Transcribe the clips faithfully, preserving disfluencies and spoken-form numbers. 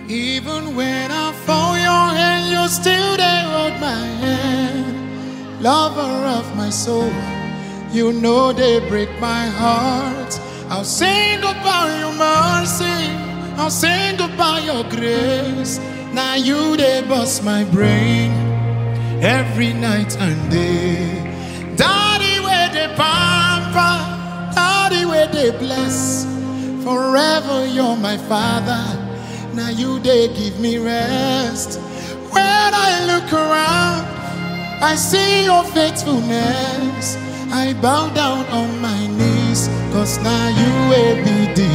Even when I fall your hand, you still there hold my hand. Lover of my soul, you know they break my heart. I'll sing about your mercy, I'll sing about your grace. Now you they bust my brain every night and day. Daddy where they pamper, daddy where they bless. Forever you're my father, now you they give me rest. When I look around, I see your faithfulness. I bow down on my knees, cause now you will be the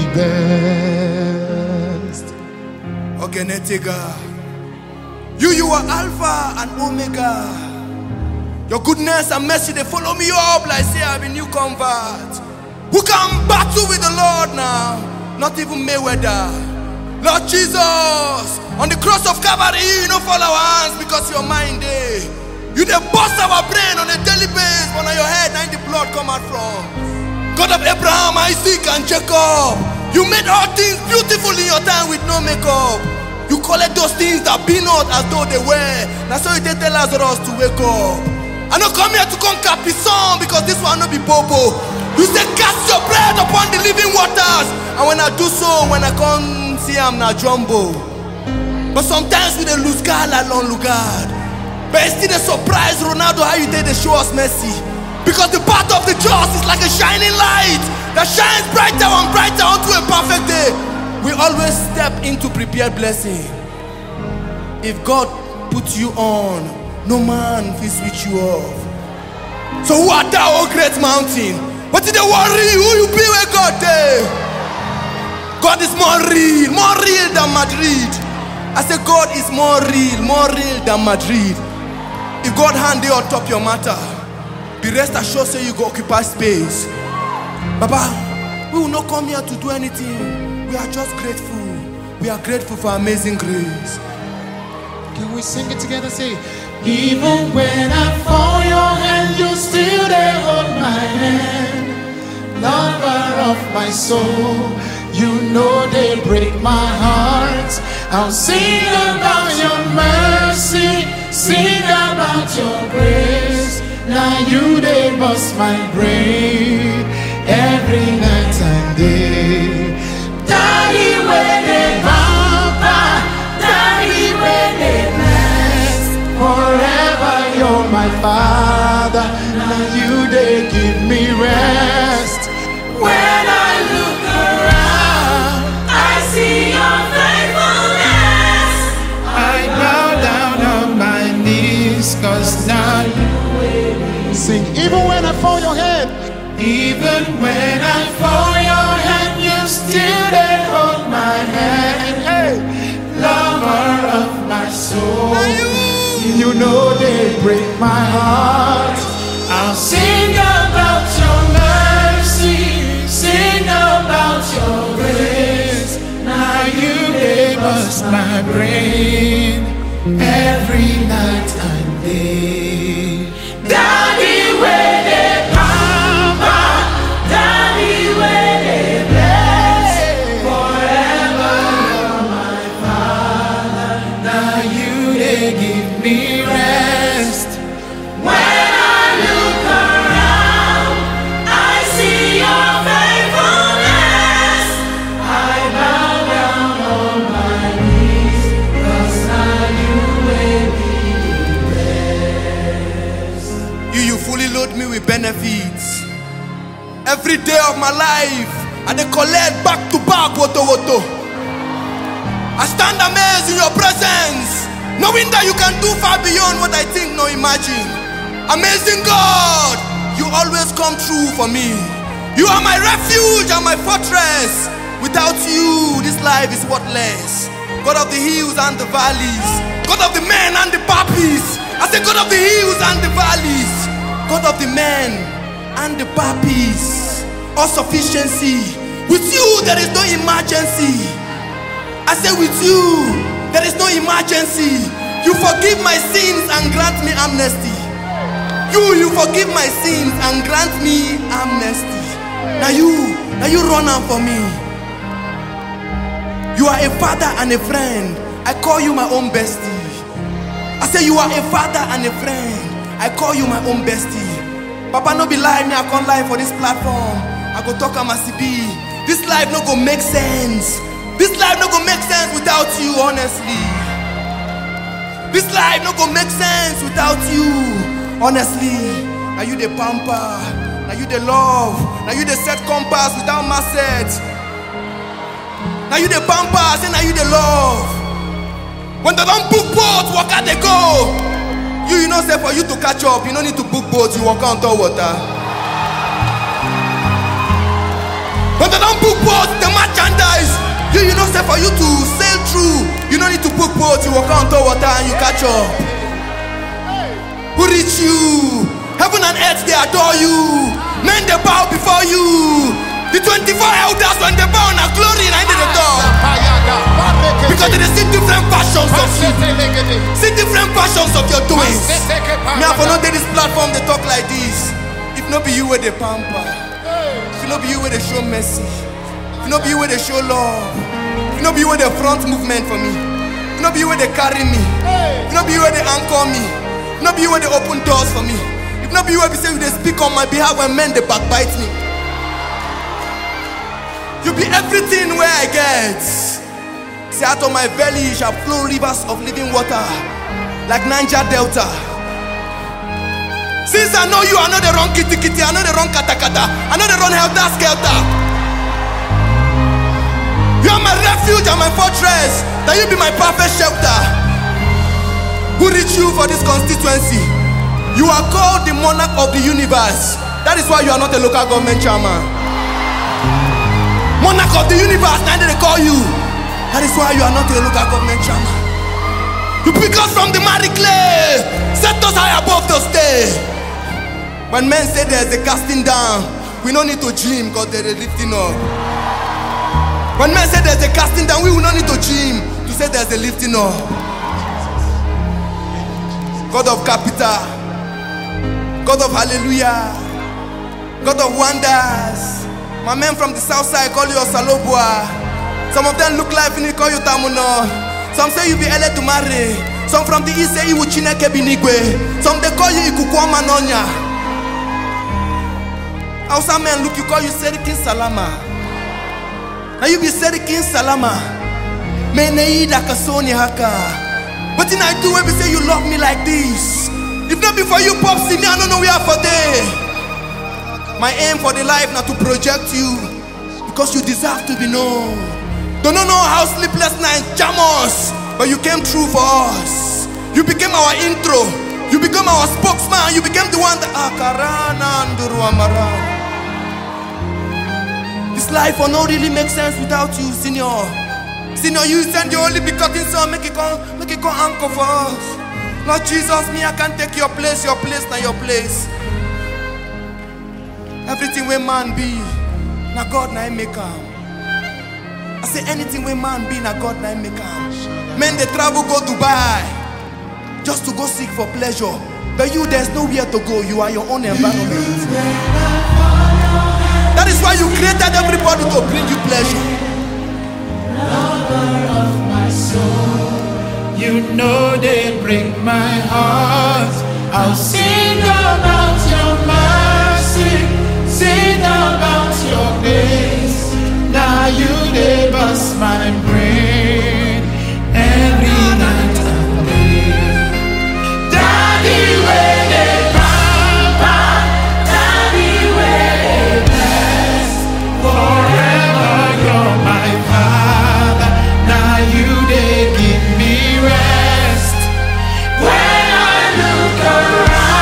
best. Okay, Netega. You, you are Alpha and Omega. Your goodness and mercy, they follow me up like say I'm a new convert. Who can battle with the Lord now? Not even Mayweather. Lord Jesus, on the cross of Calvary, you don't fall our hands because you're mine day. You dey bust our brain on a daily basis, but on your head, now the blood come out from. God of Abraham, Isaac, and Jacob, you made all things beautiful in your time with no makeup. You collect those things that be not as though they were. That's why you tell Lazarus to wake up. I don't come here to conquer Pison because this one not be bobo. You say cast your bread upon the living waters, and when I do so, when I come see I'm not jumbo. But sometimes we dey lose God alone, God. But it's still a surprise, Ronaldo, how you did they show us mercy. Because the path of the just is like a shining light that shines brighter and brighter unto a perfect day. We always step into prepared blessing. If God puts you on, no man will switch you off. So who art thou, O great mountain? What did they worry? Who you be where God there? God is more real, more real than Madrid. I say God is more real, more real than Madrid. If God hand you on top your matter, the rest assured say you go occupy space. Baba, we will not come here to do anything. We are just grateful. We are grateful for amazing grace. Can we sing it together? Say, even when I fall your hand, you still there hold my hand. Lover of my soul, you know they break my heart. I'll sing about your mercy, sing about your grace. Now you they bust my brain every night and day. Daddy where they pamper, daddy where they bless. Forever you're my father, now you they give me rest. When I look around, I see your faithfulness. I bow down on my knees, cause now you sing. Even when I fall your hand, even when I fall your hand, you still they hold my hand. Hey, lover of my soul, you know they break my heart. I'll sing about your mercy, sing about your grace. Now you they bust my brain every night and day. Daddy where they pamper, daddy where they bless. Forever you're my father, now you they give me rest. When I look around, I see your faithfulness. I bow down on my knees, cause now you will be You, you fully load me with benefits. Every day of my life, I dey collect back to back, woto woto. I stand amazed in your presence, knowing that you can do far beyond what I think nor imagine. Amazing God, you always come true for me. You are my refuge and my fortress. Without you, this life is worthless. God of the hills and the valleys, God of the men and the puppies. I say God of the hills and the valleys, God of the men and the puppies. All sufficiency. With you there is no emergency. I say with you there is no emergency. You forgive my sins and grant me amnesty. You, you forgive my sins and grant me amnesty. Now you, now you run out for me. You are a father and a friend. I call you my own bestie. I say you are a father and a friend. I call you my own bestie. Papa no be lie, me I can't lie for this platform. I go talk am as e be. This life no go make sense. This life no go make sense without you, honestly. This life no go make sense without you, honestly. Now you the pamper, now you the love, now you the set compass without masset. Now you the pamper, say now you the love. When they don't book boats, walk out they go. You, you know, say for you to catch up, you don't need to book boats, you walk on top water. When they don't book boats, the merchandise, you, you know, say for you to sail through, you don't need to book boats, you walk on top water and you catch up. Who reach you? Heaven and earth, they adore you. Men, they bow before you. The twenty-four elders, when they bow in a glory, and I did the door. Because they see different passions of you. See different passions of your doings. Me, for not this platform, they talk like this. If not be you where they pamper, if not be you where they show mercy, if not be you where they show love, if not be you where they front movement for me, if not be you where they carry me, if not be you where they anchor me, if not be you where they open doors for me, if not be you where they say they speak on my behalf when men they backbite me. You be everything where I get. Say out of my belly shall flow rivers of living water, like Niger Delta. Since I know you, I know the wrong kitty kitty, I know the wrong kata kata, I know the wrong helter skelter. You are my refuge and my fortress, that you be my perfect shelter. Who reach you for this constituency? You are called the monarch of the universe. That is why you are not a local government chairman. Monarch of the universe, now they call you. That is why you are not a local government chairman. You pick us from the mighty clay, set us high above the stage. When men say there's a casting down, we don't need to gym because there's a lifting up. When men say there's a casting down, we will not need to gym to say there's a lifting up. God of capital, God of hallelujah, God of wonders. My men from the south side call you Osalobua. Some of them look like Fini, call you Tamuno. Some say you be Ele to marry. Some from the east say you Chineke Binigwe. Some they call you Ikukwama Nonya. Hausa men look, you call you Serikin Salama. Now you be Serikin Salama. Meneida Kasoni Haka. But in I do when we say you love me like this. If not before you pop see me, I don't know where for day. My aim for the life now to project you, because you deserve to be known. Don't know how sleepless nights jam us, but you came through for us. You became our intro, you became our spokesman, you became the one that this life will not really make sense without you, senior. Senior, you send your only begotten son, make it come, make it come anchor for us. Lord Jesus, me I can't take your place, your place, not your place. Everything where man be, na God na make am. I say anything where man be, na God na make am. Men they travel go Dubai just to go seek for pleasure. But you, there's nowhere to go. You are your own environment. That is why you created everybody to bring you pleasure. Lover of my soul, you know they break my heart. I'll sing about your mercy. Sing about your grace. Now you they bust my brain every night and day. Daddy, where they pamper, Daddy, where they bless. Forever you're my father. Now you they give me rest. When I look around.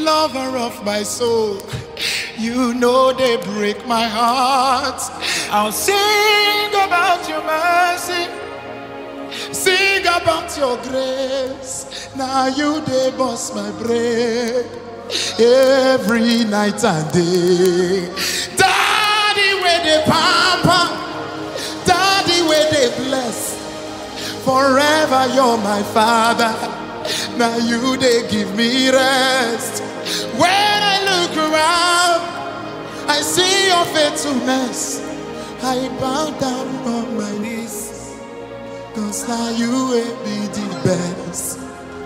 lover of my soul. You know they break my heart. I'll sing about your mercy, sing about your grace. Now you they bust my brain every night and day. Daddy where they pamper, daddy where they bless. Forever you're my father. Now you they give me rest. When I look around, I see your faithfulness. I bow down on my knees, cause now you will be the best.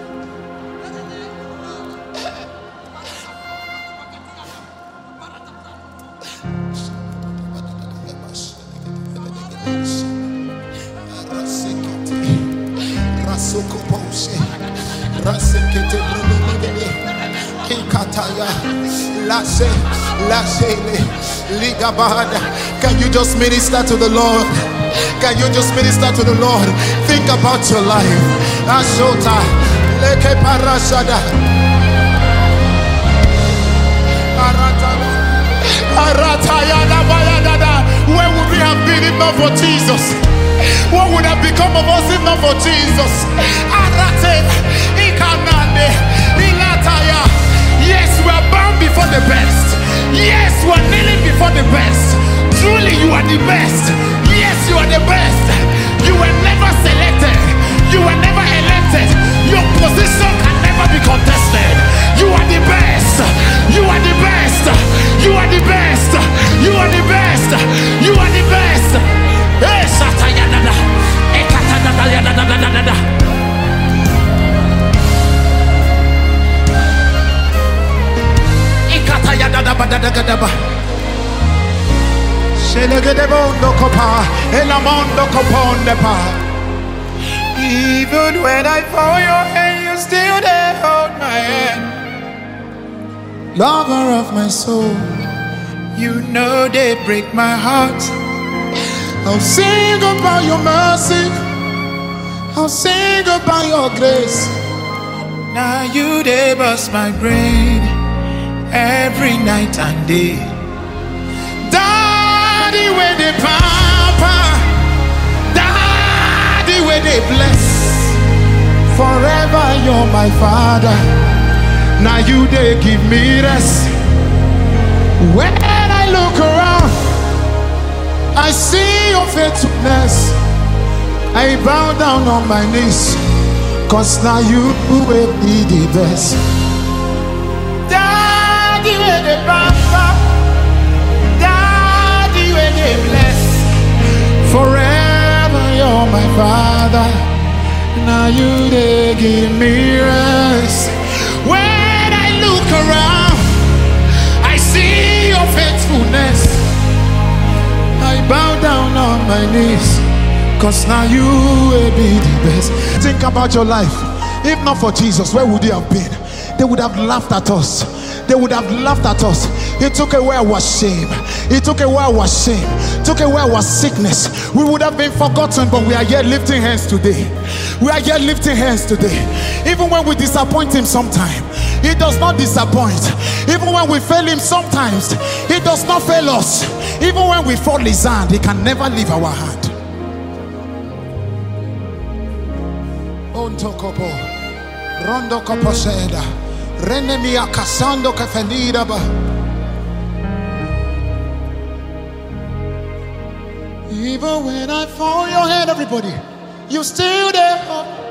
Can you just minister to the Lord? Can you just minister to the Lord? Think about your life. Ashota leke parashada aratayada bayadada. Where would we have been if not for Jesus? What would have become of us if not for Jesus? Arate ikanande ilataya. Yes, we are bound before the best. Yes, we are kneeling before the best. Truly, you are the best. Yes, you are the best. You were never selected. You were never elected. Your position can never be contested. You are the best. You are the best. You are the best. You are the best. You are the best. Hey, Satayadada. Ekatadadadadadadadada. Ekatayadadabadadagadaba. Even when I fall your hand, you still there, hold my hand. Lover of my soul, you know they break my heart. I'll sing about your mercy, I'll sing about your grace. Now you they bust my brain every night and day. Daddy where they pamper, daddy where they bless. Forever you're my father. Now you they give me rest. When I look around, I see your faithfulness. I bow down on my knees, cause now you will be the best. Daddy where they pamper, bless. Forever you're my father. Now you they give me rest. When I look around, I see your faithfulness. I bow down on my knees, cause now you will be the best. Think about your life. If not for Jesus, where would you have been? They would have laughed at us. They would have laughed at us. He took away our shame. He took away our shame. Took away our sickness. We would have been forgotten, but we are yet lifting hands today. We are yet lifting hands today. Even when we disappoint him sometimes, he does not disappoint. Even when we fail him sometimes, he does not fail us. Even when we fall his hand, he can never leave our hand. Ontokopo Rondo Koposeda Renemia Casando Cafenidaba. Even when I fall your head, everybody, you still there.